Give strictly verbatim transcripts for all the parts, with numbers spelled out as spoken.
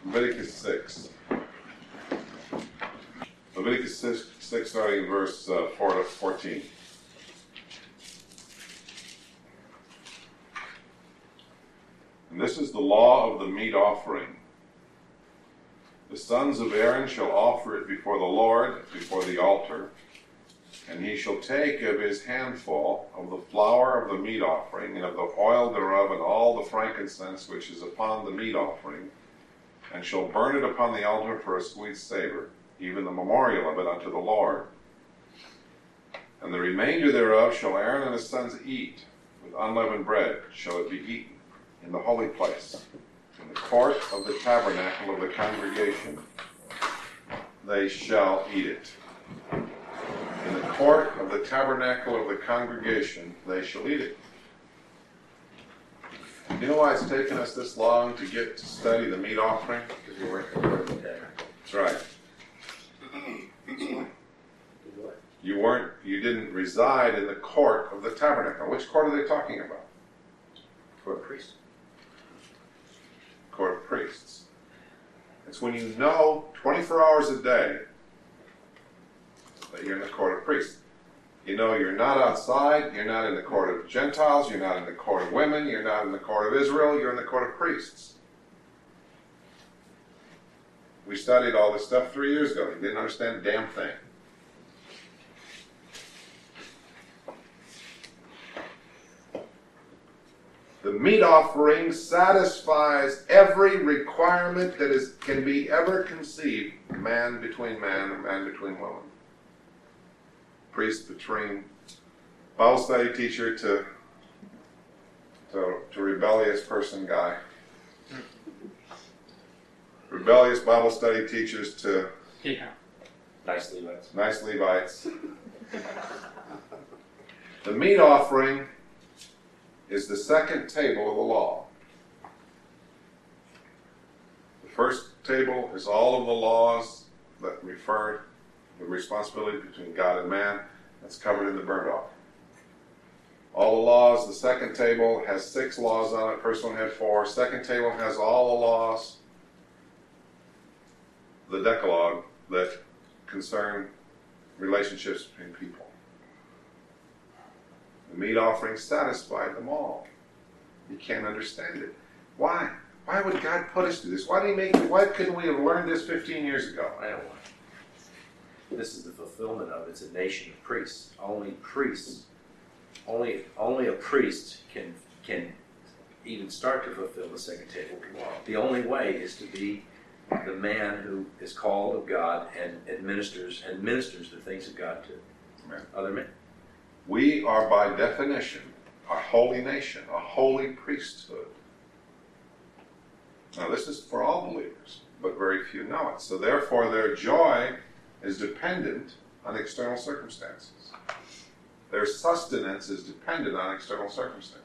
Leviticus six. Leviticus six, six starting in verse uh, four to fourteen. And this is the law of the meat offering. The sons of Aaron shall offer it before the Lord, before the altar. And he shall take of his handful of the flour of the meat offering, and of the oil thereof, and all the frankincense which is upon the meat offering, and shall burn it upon the altar for a sweet savor, even the memorial of it unto the Lord. And the remainder thereof shall Aaron and his sons eat, with unleavened bread shall it be eaten in the holy place, in the court of the tabernacle of the congregation. They shall eat it. In the court of the tabernacle of the congregation, they shall eat it. You know why it's taken us this long to get to study the meat offering? Because you weren't in the court of the tabernacle. That's right. You weren't, you didn't reside in the court of the tabernacle. Which court are they talking about? Court of priests. Court of priests. It's when you know twenty-four hours a day that you're in the court of priests. You know you're not outside, you're not in the court of Gentiles, you're not in the court of women, you're not in the court of Israel, you're in the court of priests. We studied all this stuff three years ago. You didn't understand a damn thing. The meat offering satisfies every requirement that is can be ever conceived, man between man and man between woman. Priest between Bible study teacher to, to, to rebellious person guy. Rebellious Bible study teachers to yeah. Nice Levites. Nice Levites. The meat offering is the second table of the law. The first table is all of the laws that refer to the responsibility between God and man. That's covered in the burnt offering. All the laws, the second table has six laws on it. First one had four. Second table has all the laws, the Decalogue, that concern relationships between people. The meat offering satisfied them all. You can't understand it. Why? Why would God put us through this? Why did He make? Why couldn't we have learned this fifteen years ago? I don't want. This is the fulfillment of it. It's a nation of priests. Only priests, only only a priest can can even start to fulfill the second table of the law. The only way is to be the man who is called of God and administers and ministers the things of God to Amen. Other men. We are by definition a holy nation, a holy priesthood. Now this is for all believers, but very few know it. So therefore their joy is dependent on external circumstances. Their sustenance is dependent on external circumstances.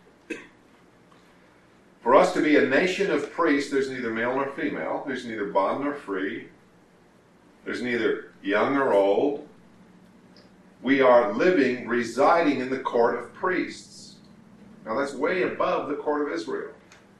For us to be a nation of priests, there's neither male nor female. There's neither bond nor free. There's neither young nor old. We are living, residing in the court of priests. Now that's way above the court of Israel.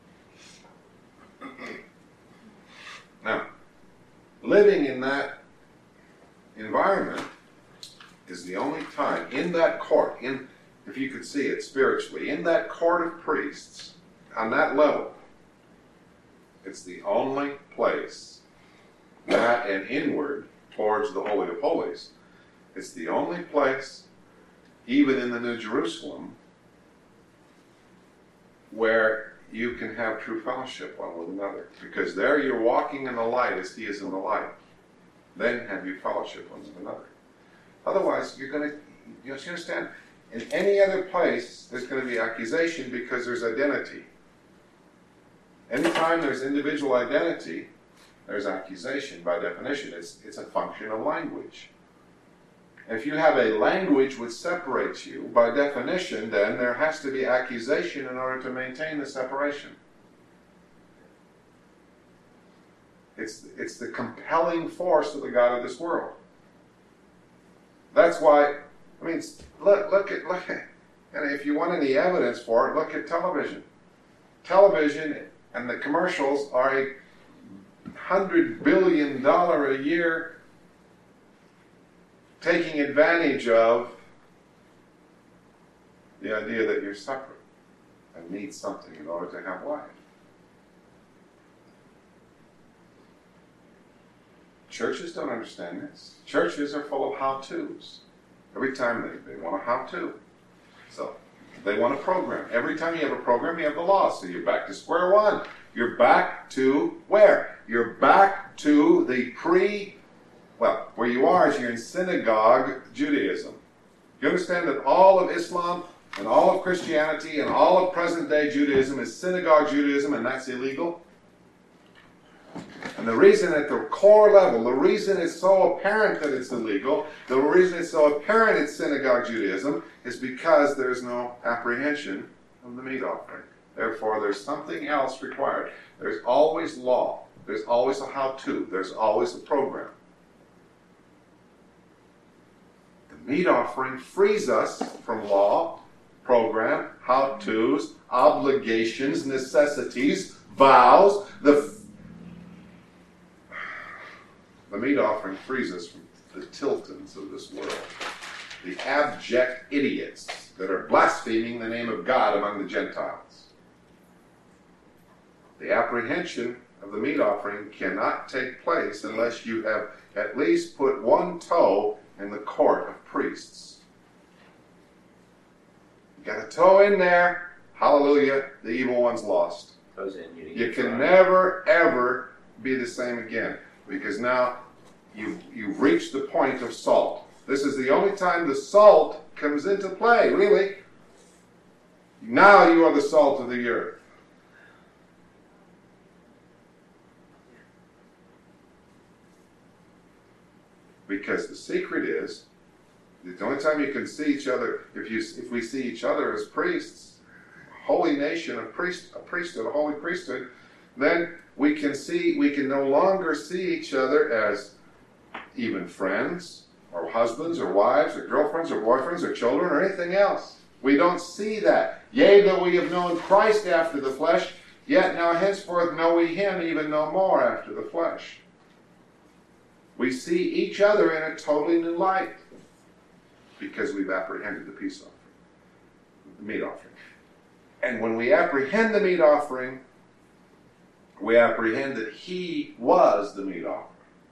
Now, living in that environment is the only time, in that court, in, if you could see it spiritually, in that court of priests, on that level, it's the only place, that and inward towards the Holy of Holies, it's the only place, even in the New Jerusalem, where you can have true fellowship one with another. Because there you're walking in the light as He is in the light. Then have you fellowship one with another. Otherwise, you're going to, you understand, in any other place, there's going to be accusation because there's identity. Anytime there's individual identity, there's accusation by definition. It's, it's a function of language. If you have a language which separates you, by definition, then there has to be accusation in order to maintain the separation. It's, it's the compelling force of the God of this world. That's why, I mean, look, look at, look at, and if you want any evidence for it, look at television. Television and the commercials are a hundred billion dollars a year taking advantage of the idea that you're separate and need something in order to have life. Churches don't understand this. Churches are full of how-tos. Every time they, they want a how-to. So they want a program. Every time you have a program, you have the law. So you're back to square one. You're back to where? You're back to the pre, well, where you are is you're in synagogue Judaism. You understand that all of Islam and all of Christianity and all of present-day Judaism is synagogue Judaism, and that's illegal? And the reason at the core level, the reason it's so apparent that it's illegal, the reason it's so apparent it's synagogue Judaism, is because there's no apprehension of the meat offering. Therefore, there's something else required. There's always law. There's always a how-to. There's always a program. The meat offering frees us from law, program, how-tos, obligations, necessities, vows. The The meat offering frees us from the Tiltons of this world, the abject idiots that are blaspheming the name of God among the Gentiles. The apprehension of the meat offering cannot take place unless you have at least put one toe in the court of priests. You got a toe in there, hallelujah, the evil one's lost. Toes in, you, You can never, ever be the same again. Because now you've, you've reached the point of salt. This is the only time the salt comes into play, really. Now you are the salt of the earth. Because the secret is, the only time you can see each other, if you if we see each other as priests, a holy nation, a priest, a priesthood, a holy priesthood, then we can see, we can no longer see each other as even friends, or husbands, or wives, or girlfriends, or boyfriends, or children, or anything else. We don't see that. Yea, though we have known Christ after the flesh, yet now henceforth know we him even no more after the flesh. We see each other in a totally new light, because we've apprehended the peace offering, the meat offering. And when we apprehend the meat offering, we apprehend that he was the meat offering.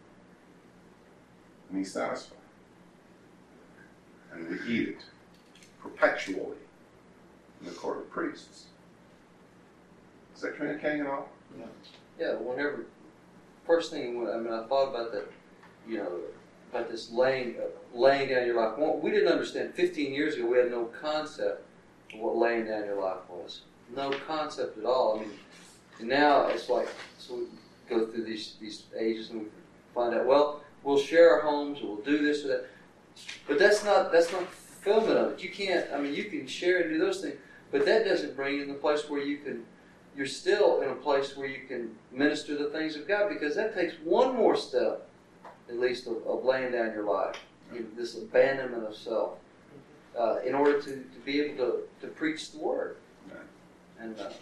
And he's satisfied. And we eat it perpetually in the court of priests. Is that communicating at all? Yeah. Yeah, whenever, first thing, when, I mean, I thought about that, you know, about this laying, uh, laying down your life. Well, we didn't understand, fifteen years ago, we had no concept of what laying down your life was. No concept at all. I mean, and now it's like, so we go through these, these ages and we find out, well, we'll share our homes, or we'll do this or that. But that's not that's not fulfillment of it. You can't, I mean, you can share and do those things, but that doesn't bring you in the place where you can, you're still in a place where you can minister the things of God, because that takes one more step, at least, of, of laying down your life, you know, this abandonment of self, uh, in order to, to be able to, to preach the Word. And uh,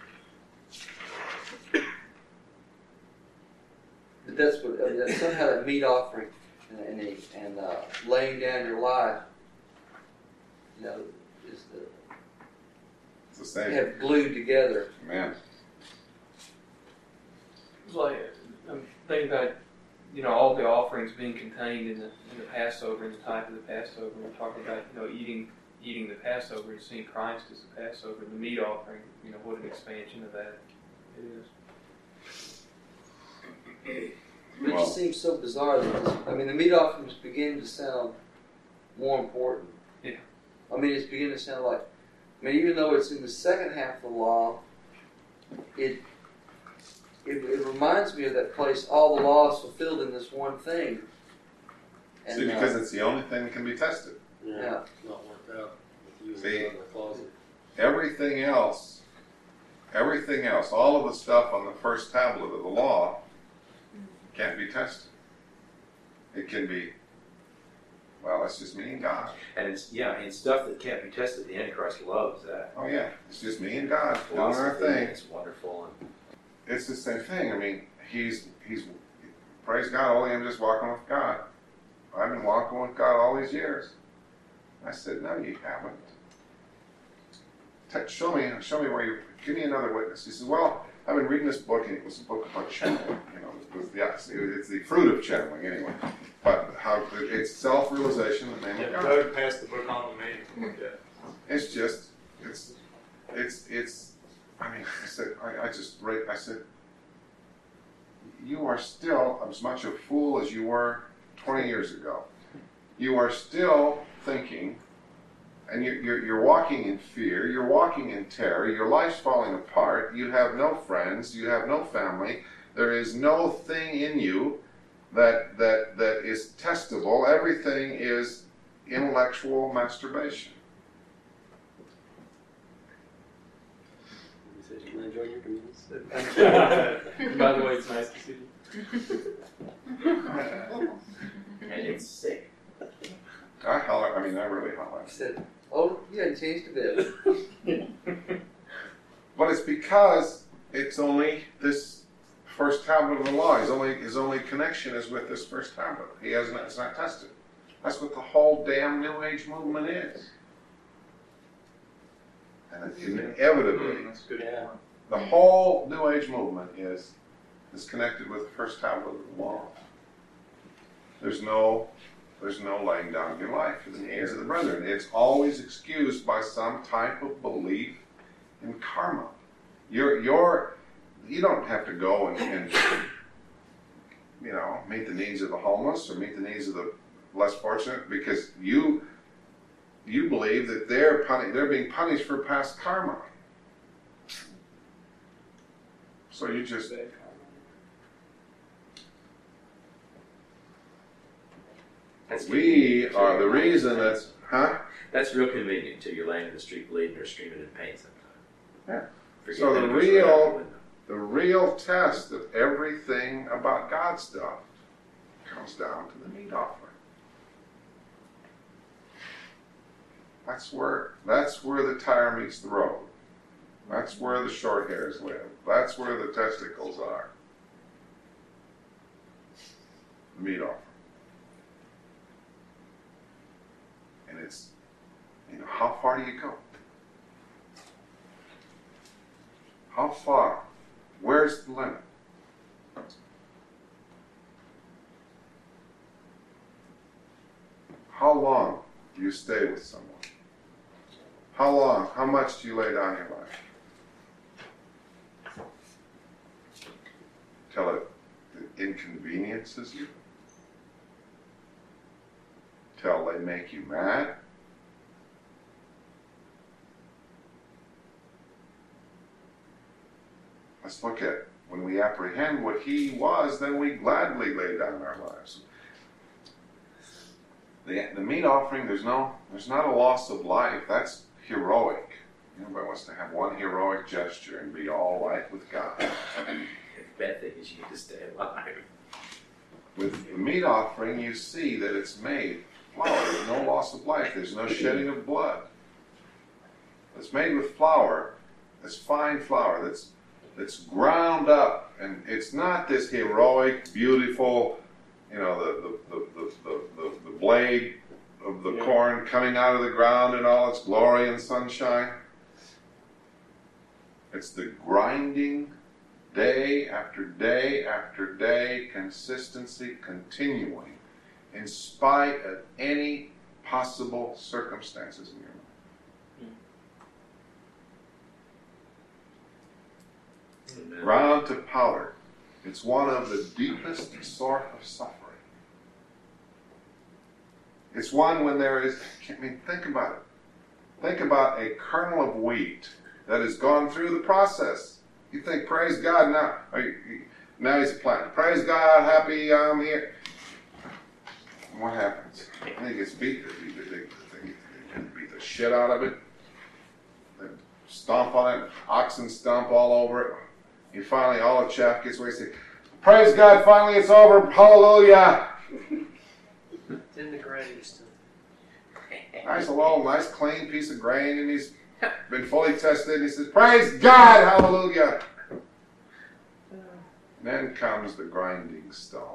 but that's what, I mean, that's somehow that meat offering and and, and uh, laying down your life, you know, is the It's the same. have glued together. Amen. It's like, I'm thinking about, you know, all the offerings being contained in the in the Passover, in the type of the Passover. We're talking about, you know, eating eating the Passover and seeing Christ as the Passover. The meat offering, you know, what an expansion of that it is. But it just seems so bizarre that this, I mean, the meat offerings begin to sound more important. Yeah. I mean, it's beginning to sound like, I mean, even though it's in the second half of the law, it it, it reminds me of that place, all the law is fulfilled in this one thing. And, See, because uh, it's the only thing that can be tested. Yeah. Not worked out with you See? in the closet. Everything else, everything else, all of the stuff on the first tablet of the law can't be tested. It can be, well, that's just me and God. And it's, yeah, and stuff that can't be tested, the Antichrist loves that. Oh yeah, it's just me and God doing our Philosophy, thing. It's wonderful. And it's the same thing. I mean, he's he's praise God. Only I'm just walking with God. I've been walking with God all these years. I said, no, you haven't. Te- show me, show me where you. Give me another witness. He says, well, I've been reading this book, and it was a book about channeling. You know, it was the, it's the fruit of channeling, anyway. But how it's self-realization in the name Yeah, of God. Doug passed the book on to me to look at. It's just, it's, it's, it's. I mean, I said, I, I just, right, I said, you are still as much a fool as you were twenty years ago. You are still thinking, and you're, you're, you're walking in fear, you're walking in terror, your life's falling apart, you have no friends, you have no family, there is no thing in you that, that, that is testable, everything is intellectual masturbation. He said, you enjoy your meals. By the way, it's nice to see you. And it's sick. I holler, I mean, I really He holler. said, "Oh, you hadn't changed a bit." But it's because it's only this first tablet of the law. His only his only connection is with this first tablet. He hasn't. It's not tested. That's what the whole damn New Age movement is. And it, inevitably, That's good. Yeah. the whole New Age movement is is connected with the first tablet of the law. There's no there's no laying down your life for the needs of the brethren. It's always excused by some type of belief in karma. You're you're you don't have to go and, and you know meet the needs of the homeless or meet the needs of the less fortunate because you you believe that they're puni- they're being punished for past karma. So you just That's we convenient, are too. the reason that's huh? That's real convenient too. You're laying in the street bleeding or screaming in pain sometimes. Yeah. Forget So that the it goes right real- out the window. The real test of everything about God stuff comes down to the meat offering. That's where that's where the tire meets the road. That's where the short hairs live. That's where the testicles are. The meat offering. And it's, you know, how far do you go? How far? Where's the limit? How long do you stay with someone? How long? How much do you lay down your life? Till it inconveniences you? Till they make you mad? Let's look at when we apprehend what he was, then we gladly lay down our lives. The, the meat offering, there's no, there's not a loss of life. That's heroic. Everybody wants to have one heroic gesture and be all right with God. The bad thing is you get to stay alive. With the meat offering, you see that it's made flour. There's no loss of life. There's no shedding of blood. It's made with flour. It's fine flour. That's that's ground up, and it's not this heroic, beautiful, you know, the the the the, the, the, the blade of the Yeah. corn coming out of the ground in all its glory and sunshine. It's the grinding, day after day after day, consistency continuing, in spite of any possible circumstances in your life. Amen. Ground to powder. It's one of the deepest sort of suffering. It's one when there is, I mean, think about it. Think about a kernel of wheat that has gone through the process. You think, praise God, now, are you, now he's a plant. Praise God, happy I'm here. And what happens? And he gets beat. They, they, they, they beat the shit out of it. They stomp on it. Oxen stomp all over it. You finally, all the chaff gets away and say, praise God, finally it's over. Hallelujah. It's in the grain still. Nice little, nice clean piece of grain, and he's been fully tested, and he says, praise God, hallelujah. And then comes the grinding stone.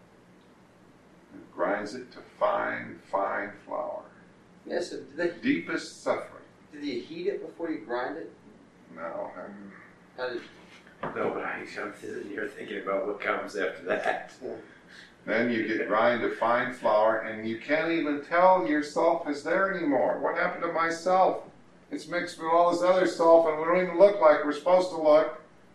It grinds it to fine, fine flour. Yeah, so did, they, Deepest suffering. did you heat it before you grind it? No. How did, No, but I, I'm sitting here thinking about what comes after that. Then you get grind to fine flour, and you can't even tell your self is there anymore. What happened to myself? It's mixed with all this other self, and we don't even look like we're supposed to look.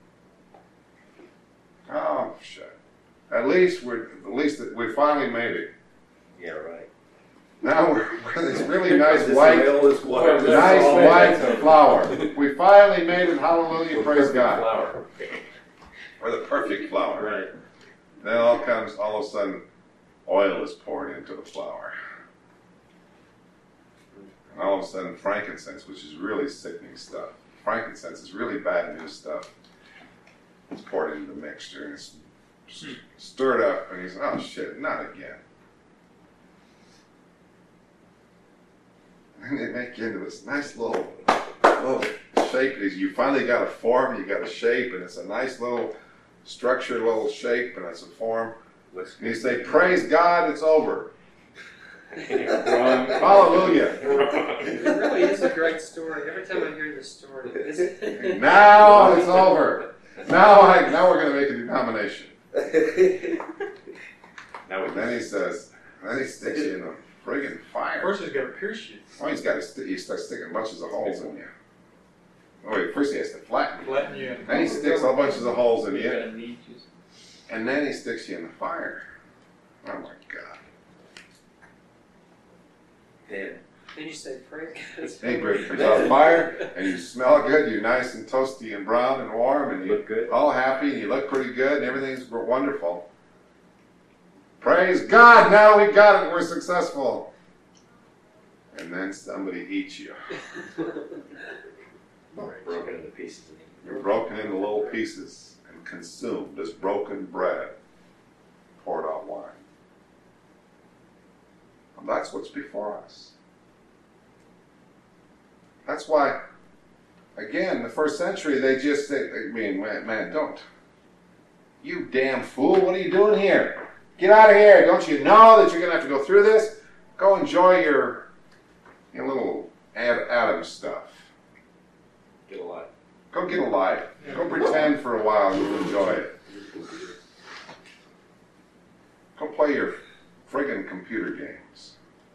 Oh shit! At least we're at least we finally made it. Yeah, right. Now we're with this really nice This white, oil is what- nice all white that's flour. We finally made it. Hallelujah! Praise perfect God. flour. We're the perfect flour. Right. Then all comes, all of a sudden, oil is poured into the flour. And all of a sudden, frankincense, which is really sickening stuff. Frankincense is really bad news stuff. It's poured into the mixture and it's stirred up, and he said, oh shit, not again. And they make you into this nice little, little shape. You finally got a form, you got a shape, and it's a nice little structured little shape, and it's a form. Looks And you say, praise God, it's over. Wrong. Hallelujah. It really is a great story. Every time I hear this story, it's, Now it's over. Now I, now we're going to make a denomination. Now we And then he says, then he sticks you in a friggin' fire. first he's got to pierce you, Oh, he's got to st- he starts sticking bunches of holes in you. Oh, wait, first he has to flatten you. flatten you, and Then he sticks all bunches of holes in You're you. gonna need just And then he sticks you in the fire. Oh my God. Then then you say, praise God. Hey, Brit, comes out of fire, and you smell good, you're nice and toasty and brown and warm, and you look good. all happy, and you look pretty good, and everything's wonderful. Praise God, now we got it, we're successful. And then somebody eats you. Broken into pieces. You're broken into little pieces and consumed as broken bread, poured out wine. And that's what's before us. That's why, again, the first century, they just say, I mean, man, man, don't. You damn fool, what are you doing here? Get out of here. Don't you know that you're going to have to go through this? Go enjoy your, your little Ad- Adam stuff. Get a life. Go get a life. Go pretend for a while and you'll enjoy it. Go play your friggin' computer games.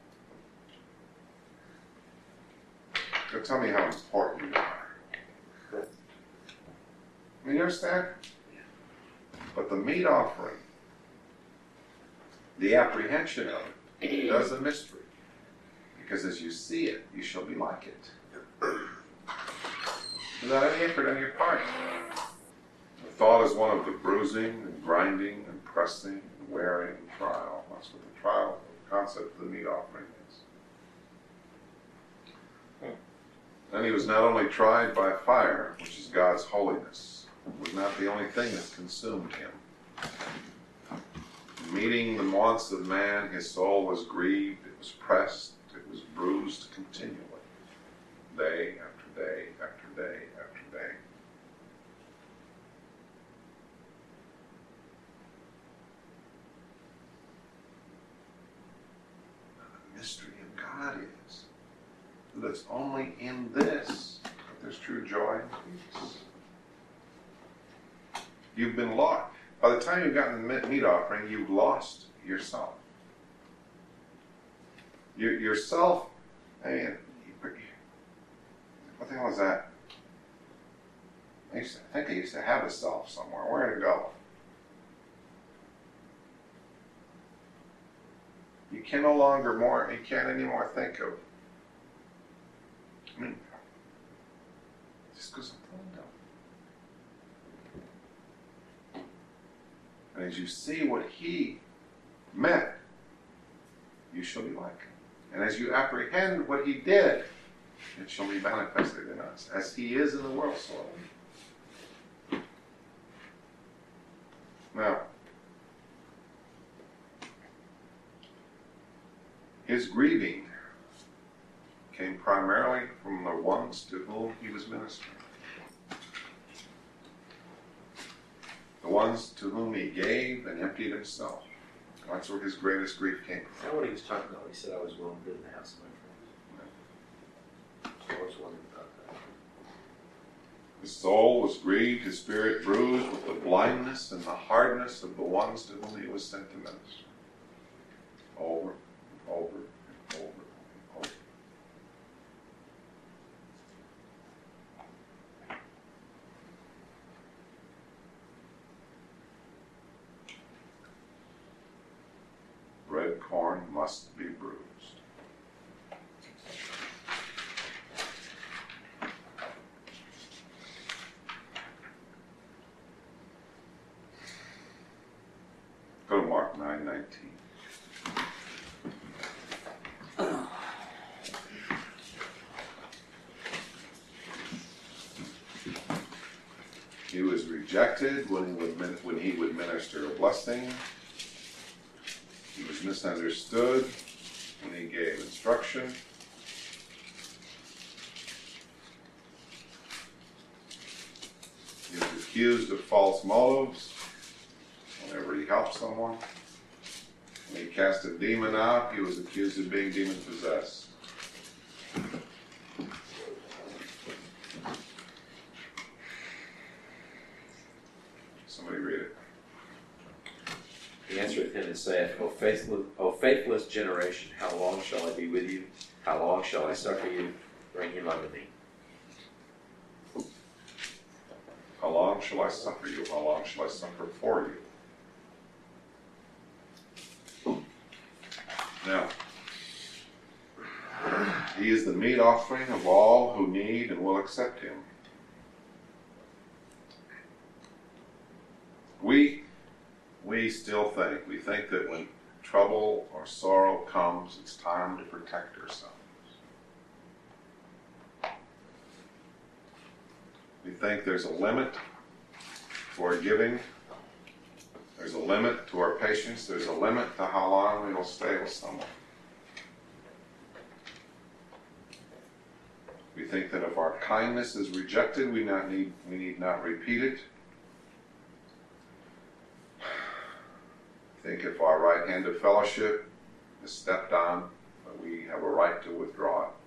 Go tell me how important you are. I mean, you understand? But the meat offering, the apprehension of it, does a mystery. Because as you see it, you shall be like it. Without any effort on your part. The thought is one of the bruising and grinding and pressing and wearing and trial. That's what the trial, the concept of the meat offering is. Then he was not only tried by fire, which is God's holiness. It was not the only thing that consumed him. Meeting the wants of man, his soul was grieved, it was pressed, it was bruised continually. Day after day after day after day. The mystery of God is that it's only in this that there's true joy and peace. You've been lost. By the time you've gotten the meat offering, you've lost yourself. Your, yourself, I mean, what the hell is that? I, used to, I think I used to have a self somewhere. Where did it go? You can no longer more, you can't anymore think of, I mean, it just goes out the window. And as you see what he meant, you shall be like him. And as you apprehend what he did, it shall be manifested in us. As he is in the world, so are we. Now, his grieving came primarily from the ones to whom he was ministering. The ones to whom he gave and emptied himself. That's where his greatest grief came Is that what he was talking about when he said, I was willing to live in the house of my friends? I was wondering about that. His soul was grieved, his spirit bruised with the blindness and the hardness of the ones to whom he was sent to minister. Over and over and over and over. Red corn must be bruised. Go to Mark nine nineteen. He was rejected when he would min- when he would minister a blessing. He was misunderstood when he gave instruction. He was accused of false motives whenever he helped someone. When he cast a demon out, he was accused of being demon-possessed. Somebody read it. He answereth him and saith, O faithless, O faithless generation, how long shall I be with you? How long shall I suffer you? Bring him unto me. How long shall I suffer you? How long shall I suffer for you? Now, he is the meat offering of all who need and will accept him. We, we still think, we think that when trouble or sorrow comes, it's time to protect ourselves. We think there's a limit to our giving. There's a limit to our patience. There's a limit to how long we will stay with someone. We think that if our kindness is rejected, we not need we need not repeat it. We think if our right hand of fellowship is stepped on, that we have a right to withdraw it.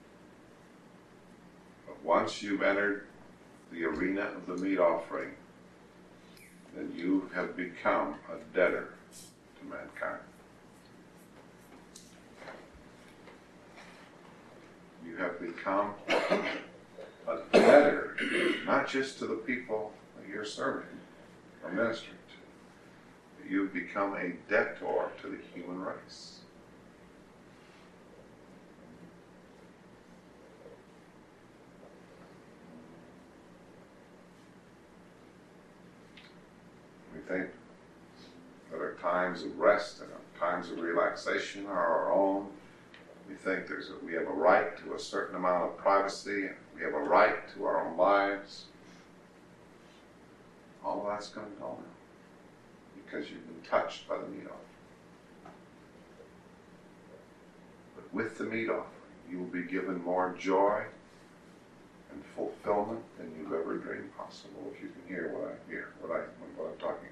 But once you've entered the arena of the meat offering, then you have become a debtor to mankind. You have become a debtor, not just to the people that you're serving or ministering to, but you've become a debtor to the human race. We think that our times of rest and our times of relaxation are our own. We think there's a, we have a right to a certain amount of privacy. And we have a right to our own lives. All of that's going to go now because you've been touched by the meat offering. But with the meat offering, you will be given more joy and fulfillment than you've ever dreamed possible. If you can hear what I hear, what I what I'm talking about.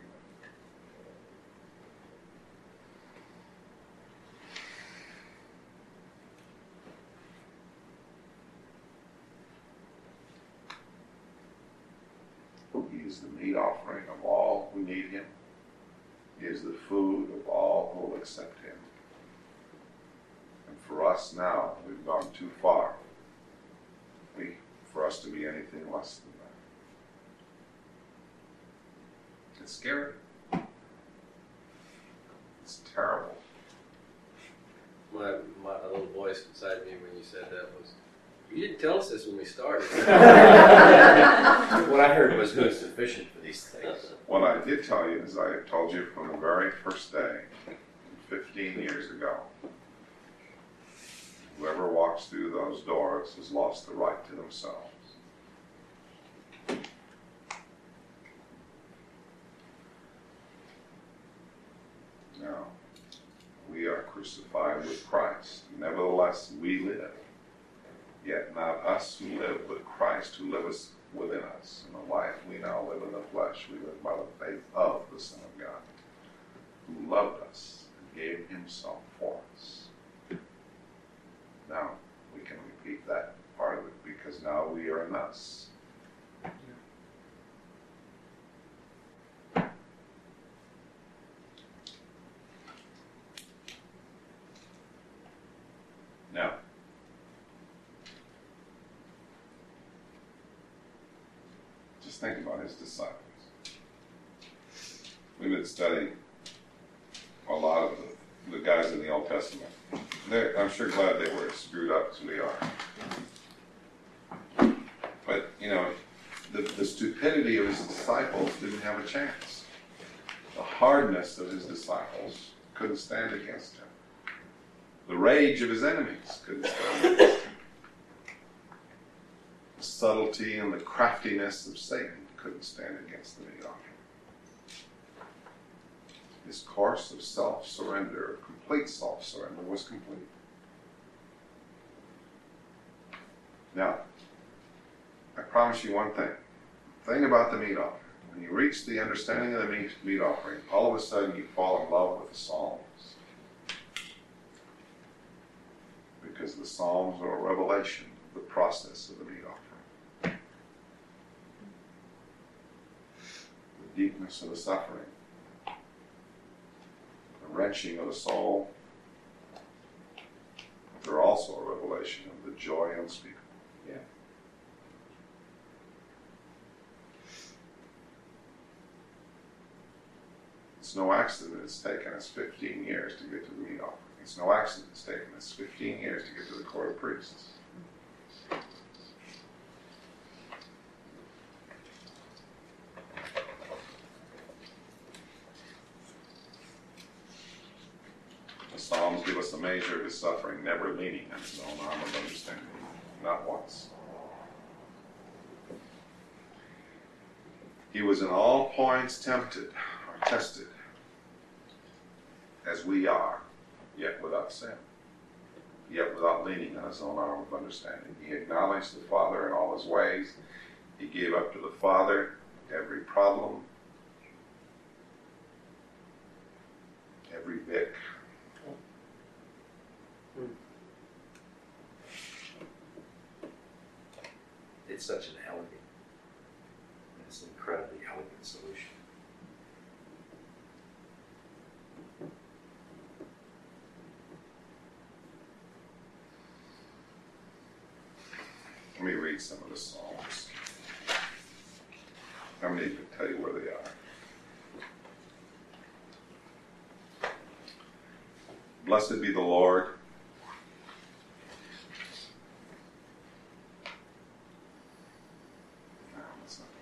He is the meat offering of all who need him. He is the food of all who will accept him. And for us now, we've gone too far we, for us to be anything less than that. It's scary. It's terrible. My, my little voice inside me when you said that was, you didn't tell us this when we started. What I heard was who is sufficient for these things. What I did tell you is I told you from the very first day, fifteen years ago, whoever walks through those doors has lost the right to themselves. Now, we are crucified with Christ. Nevertheless, we live. Yet not us who live, but Christ who liveth, within us. And the life we now live in the flesh, we live by the faith of the Son of God, who loved us and gave himself for us. Now, we can repeat that part of it because now we are in us. Now, just think about his disciples. We've been studying a lot of the, the guys in the Old Testament. They're, I'm sure glad they were as screwed up as we are. But, you know, the, the stupidity of his disciples didn't have a chance. The hardness of his disciples couldn't stand against him. The rage of his enemies couldn't stand against him. The subtlety and the craftiness of Satan couldn't stand against the meat offering. His course of self-surrender, complete self-surrender, was complete. Now, I promise you one thing. The thing about the meat offering, when you reach the understanding of the meat, meat offering, all of a sudden you fall in love with the Psalms. Because the Psalms are a revelation of the process of the meat offering. The deepness of the suffering. The wrenching of the soul. But they're also a revelation of the joy unspeakable. Yeah. It's no accident it's taken us fifteen years to get to the meat offering. It's no accident it's taken us fifteen years to get to the court of priests. The Psalms give us a measure of his suffering, never leaning on his own arm of understanding. Not once. He was in all points tempted or tested, as we are, yet without sin, yet without leaning on his own arm of understanding. He acknowledged the Father in all his ways. He gave up to the Father every problem, every vic. It's such an elegant, it's an incredibly elegant solution. Let me read some of the Psalms. I'm going to tell you where they are. Blessed be the Lord. No, that's not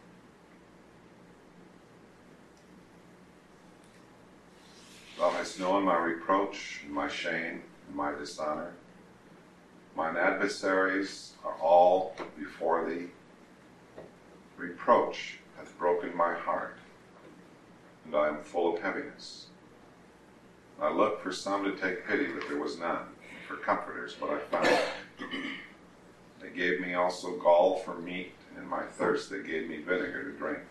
the right one. Thou hast known my reproach and my shame and my dishonor. Mine adversaries are all before thee. Reproach hath broken my heart, and I am full of heaviness. I looked for some to take pity, but there was none, for comforters, but I found none. They gave me also gall for meat, and in my thirst they gave me vinegar to drink.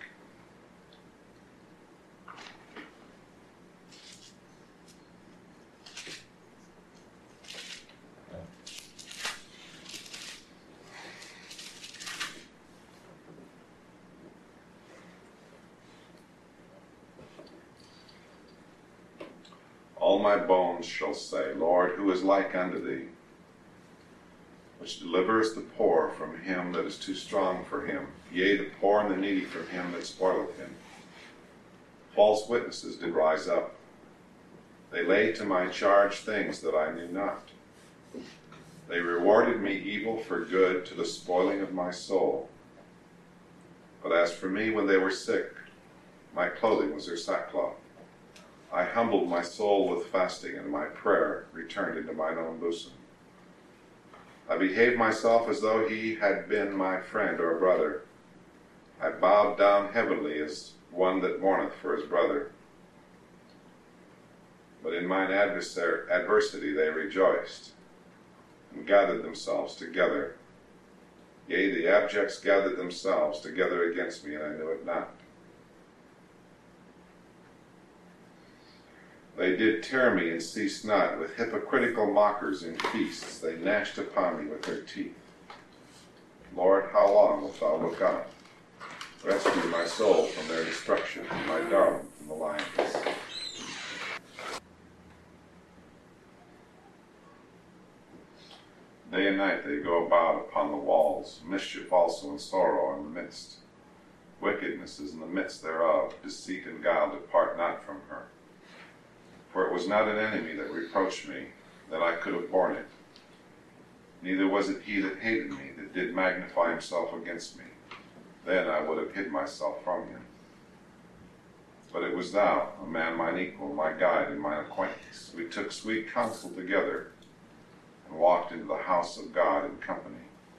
All my bones shall say, Lord, who is like unto thee, which delivers the poor from him that is too strong for him, yea, the poor and the needy from him that spoileth him. False witnesses did rise up. They laid to my charge things that I knew not. They rewarded me evil for good to the spoiling of my soul. But as for me, when they were sick, my clothing was their sackcloth. I humbled my soul with fasting, and my prayer returned into mine own bosom. I behaved myself as though he had been my friend or brother. I bowed down heavily as one that mourneth for his brother. But in mine adversar- adversity they rejoiced, and gathered themselves together Yea, the abjects gathered themselves together against me, and I knew it not. They did tear me and ceased not. With hypocritical mockers in feasts they gnashed upon me with their teeth. Lord, how long wilt thou look on? Rescue my soul from their destruction, and my darling from the lions. Day and night they go about upon the walls, mischief also and sorrow in the midst. Wickedness is in the midst thereof, deceit and guile depart not from her. For it was not an enemy that reproached me, that I could have borne it. Neither was it he that hated me, that did magnify himself against me. Then I would have hid myself from him. But it was thou, a man mine equal, my guide and mine acquaintance. We took sweet counsel together, and walked into the house of God in company.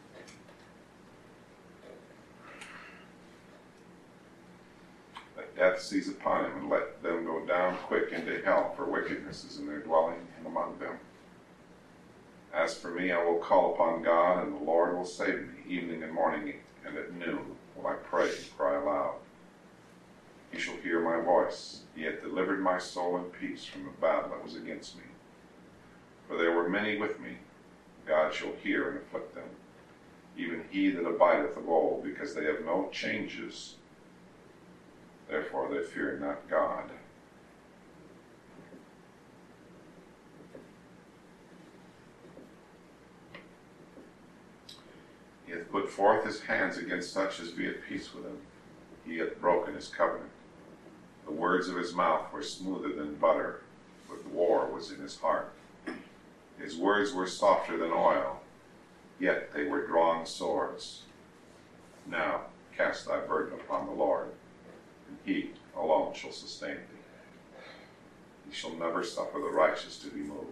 Let death seize upon him, and let them go down quick into hell, for wickedness is in their dwelling and among them. As for me, I will call upon God, and the Lord will save me. Evening and morning and at noon will I pray and cry aloud. He shall hear my voice. He hath delivered my soul in peace from the battle that was against me. For there were many with me. God shall hear and afflict them, even he that abideth of old, because they have no changes. Therefore they fear not God. He hath put forth his hands against such as be at peace with him. He hath broken his covenant. The words of his mouth were smoother than butter, but war was in his heart. His words were softer than oil, yet they were drawn swords. Now cast thy burden upon the Lord, and he alone shall sustain thee. He shall never suffer the righteous to be moved.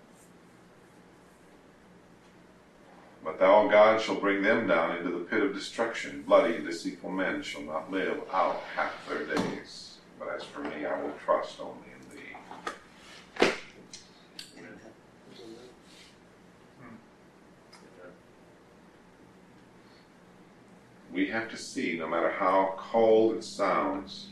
But thou, O God, shall bring them down into the pit of destruction. Bloody and deceitful men shall not live out half their days. But as for me, I will trust only in thee. We have to see, no matter how cold it sounds,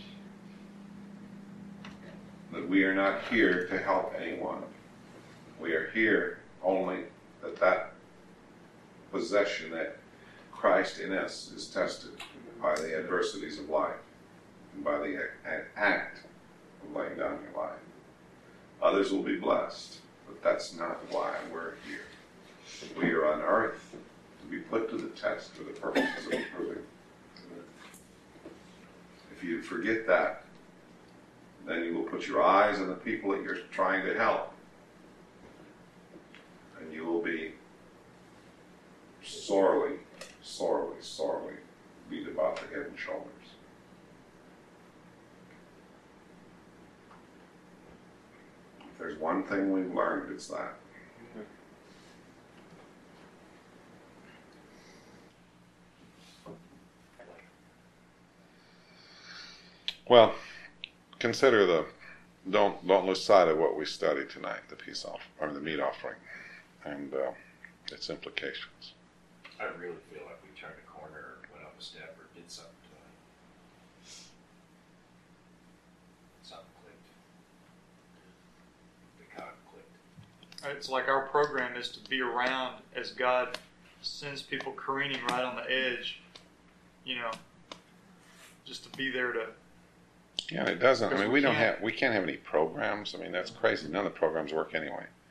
that we are not here to help anyone. We are here only that that possession, that Christ in us, is tested by the adversities of life and by the act of laying down your life. Others will be blessed, but that's not why we're here. We are on earth to be put to the test for the purposes of improving. If you forget that, then you will put your eyes on the people that you're trying to help, and you will be sorely, sorely, sorely beat about the head and shoulders. If there's one thing we've learned, it's that. Well, consider the don't don't lose sight of what we studied tonight, the peace off or the meat offering, and uh, its implications. I really feel like we turned a corner, or went up a step, or did something to it. Something clicked. The cog clicked. It's like our program is to be around as God sends people careening right on the edge, you know, just to be there to. Yeah, it doesn't. I mean, Because we we don't can't- have, we can't have any programs. I mean, that's crazy. None of the programs work anyway.